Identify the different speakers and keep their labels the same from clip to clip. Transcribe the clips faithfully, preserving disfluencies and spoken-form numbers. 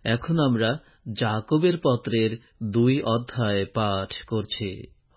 Speaker 1: এখন আমরা যাকবের পত্রের দুই অধ্যায় পাঠ করছি।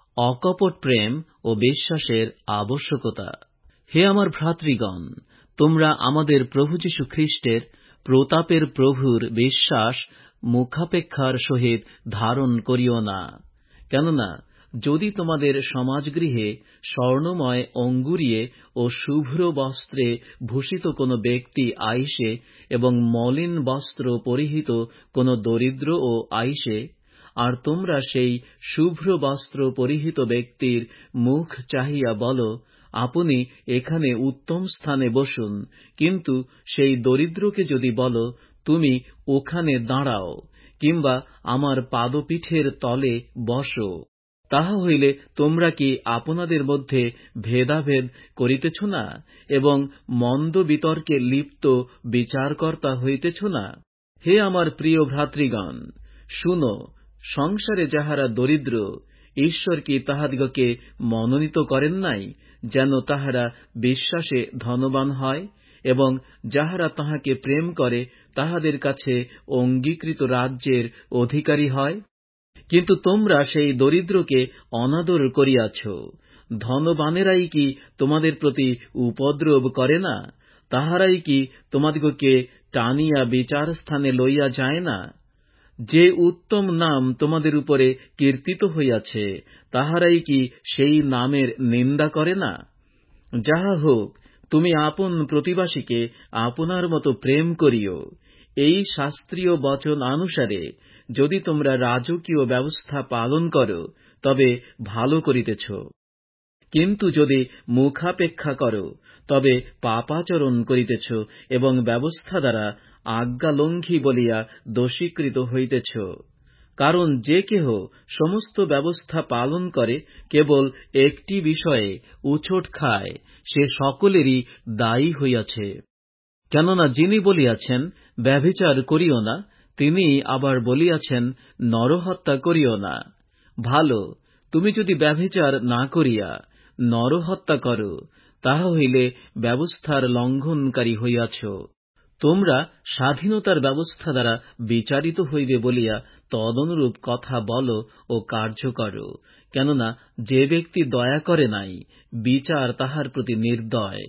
Speaker 1: অকপট প্রেম ও বিশ্বাসের আবশ্যকতা। হে আমার ভ্রাতৃগণ, তোমরা আমাদের প্রভু যীশু খ্রিস্টের প্রতাপের প্রভুর বিশ্বাস মুখাপেক্ষার সহিত ধারণ করিও না। কেননা যদি তোমাদের সমাজগৃহে স্বর্ণময় অঙ্গুরিয়ে ও শুভ্র বস্ত্রে ভূষিত কোন ব্যক্তি আইসে এবং মলিন বস্ত্র পরিহিত কোন দরিদ্র ও আইসে, আর তোমরা সেই শুভ্র বস্ত্র পরিহিত ব্যক্তির মুখ চাহিয়া বল, আপনি এখানে উত্তম স্থানে বসুন, কিন্তু সেই দরিদ্রকে যদি বল, তুমি ওখানে দাঁড়াও, কিংবা আমার পাদপীঠের তলে বসো, তাহা হইলে তোমরা কি আপনাদের মধ্যে ভেদাভেদ করিতেছ না এবং মন্দ বিতর্কে লিপ্ত বিচারকর্তা হইতেছ না? হে আমার প্রিয় ভ্রাতৃগণ, শুনো, সংসারে যাহারা দরিদ্র, ঈশ্বর কি তাহাদিগকে মনোনীত করেন নাই, যেন তাহারা বিশ্বাসে ধনবান হয়, এবং যাহারা তাহাকে প্রেম করে তাহাদের কাছে অঙ্গীকৃত রাজ্যের অধিকারী হয়? কিন্তু তোমরা সেই দরিদ্রকে অনাদর করিয়াছ। ধনবানেরাই কি তোমাদের প্রতি উপদ্রব করে না? তাহারাই কি তোমাদিগকে টানিয়া বিচার স্থানে লইয়া যায় না? যে উত্তম নাম তোমাদের উপরে কীর্তিত হইয়াছে, তাহারাই কি সেই নামের নিন্দা করে না? যাহা হোক, তুমি আপন প্রতিবাসীকে আপনার মতো প্রেম করিও। এই শাস্ত্রীয় বচন অনুসারে যদি তোমরা রাজকীয় ব্যবস্থা পালন করো, তবে ভালো করিতেছ। কিন্তু যদি মুখাপেক্ষা করো, তবে পাপাচরণ করিতেছ এবং ব্যবস্থা দ্বারা আজ্ঞালঙ্ঘী বলিয়া দোষীকৃত হইতেছ। কারণ যে কেহ সমস্ত ব্যবস্থা পালন করে, কেবল একটি বিষয়ে উছোট খায়, সে সকলেরই দায়ী হইয়াছে। কেননা যিনি বলিয়াছেন, ব্যভিচার করিও না, তিনি আবার বলিয়াছেন, নরহত্যা করিও না। ভালো, তুমি যদি ব্যভিচার না করিয়া নরহত্যা কর, তাহা হইলে ব্যবস্থার লঙ্ঘনকারী হইয়াছ। তোমরা স্বাধীনতার ব্যবস্থা দ্বারা বিচারিত হইবে বলিয়া তদনুরূপ কথা বল ও কার্য কর। কেননা যে ব্যক্তি দয়া করে নাই, বিচার তাহার প্রতি নির্দয়।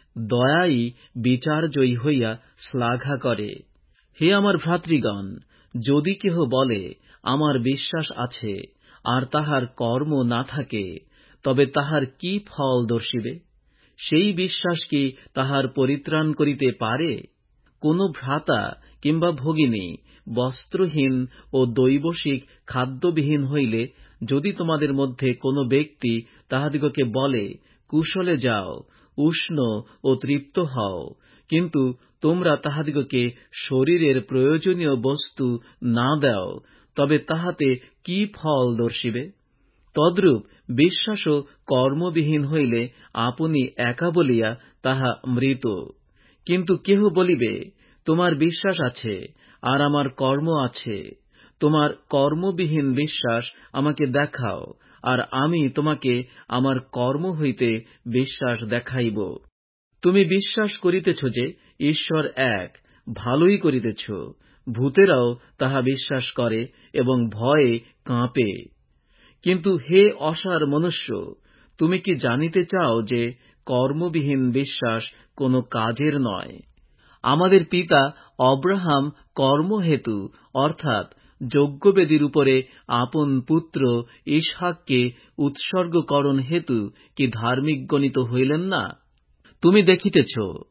Speaker 1: দয়াই বিচারজয়ী হইয়া শ্লাঘা করে। হে আমার ভ্রাতৃগণ, যদি কেহ বলে, আমার বিশ্বাস আছে, আর তাহার কর্ম না থাকে, তবে তাহার কি ফল দর্শিবে? সেই বিশ্বাস কি তাহার পরিত্রাণ করিতে পারে? কোন ভ্রাতা কিংবা ভগিনী বস্ত্রহীন ও দৈবশিক খাদ্যবিহীন হইলে, যদি তোমাদের মধ্যে কোন ব্যক্তি তাহাদিগকে বলে, কুশলে যাও, উষ্ণ ও তৃপ্ত হও, কিন্তু তোমরা তাহাদিগকে শরীরের প্রয়োজনীয় বস্তু না দাও, তবে তাহাতে কি ফল দর্শিবে? তদ্রূপ বিশ্বাসও কর্মবিহীন হইলে আপনি একা বলিয়া তাহা মৃত। কিন্তু কেহ বলিবে, তোমার বিশ্বাস আছে আর আমার কর্ম আছে, তোমার কর্মবিহীন বিশ্বাস আমাকে দেখাও, আর আমি তোমাকে আমার কর্ম হইতে বিশ্বাস দেখাইব। তুমি বিশ্বাস করিতেছ যে ঈশ্বর এক, ভালোই করিতেছ। ভূতেরাও তাহা বিশ্বাস করে এবং ভয়ে কাঁপে। কিন্তু হে অসার মনুষ্য, তুমি কি জানিতে চাও যে কর্মবিহীন বিশ্বাস কোন কাজের নয়? আমাদের পিতা অব্রাহাম কর্মহেতু, অর্থাৎ যজ্ঞবেদীর উপরে আপন পুত্র ইসহাককে উৎসর্গকরণ হেতু কি ধার্মিক গণিত হইলেন না? তুমি দেখিতেছ,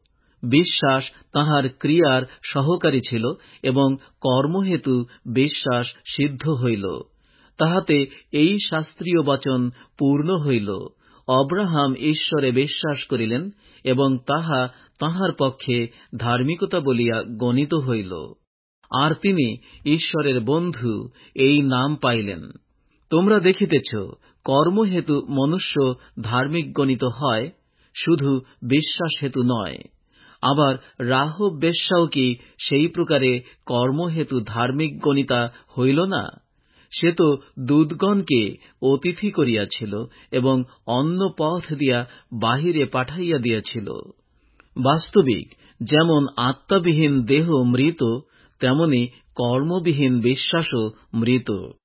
Speaker 1: বিশ্বাস তাহার ক্রিয়ার সহকারী ছিল এবং কর্মহেতু বিশ্বাস সিদ্ধ হইল। তাহাতে এই শাস্ত্রীয় বচন পূর্ণ হইল, অব্রাহাম ঈশ্বরে বিশ্বাস করিলেন এবং তাহা তাহার পক্ষে ধার্মিকতা বলিয়া গণিত হইল, আর তিনি ঈশ্বরের বন্ধু এই নাম পাইলেন। তোমরা দেখিতেছ, কর্মহেতু মনুষ্য ধার্মিক গণিত হয়, শুধু বিশ্বাস হেতু নয়। আবার রাহব বেশ্যাও কি সেই প্রকারে কর্মহেতু ধার্মিক গণিতা হইল না? সে তো দূতগণকে অতিথি করিয়াছিল এবং অন্য পথ দিয়া বাহিরে পাঠাইয়া দিয়াছিল। বাস্তবিক যেমন আত্মাবিহীন দেহ মৃত, তেমনি কর্মবিহীন বিশ্বাসও মৃত।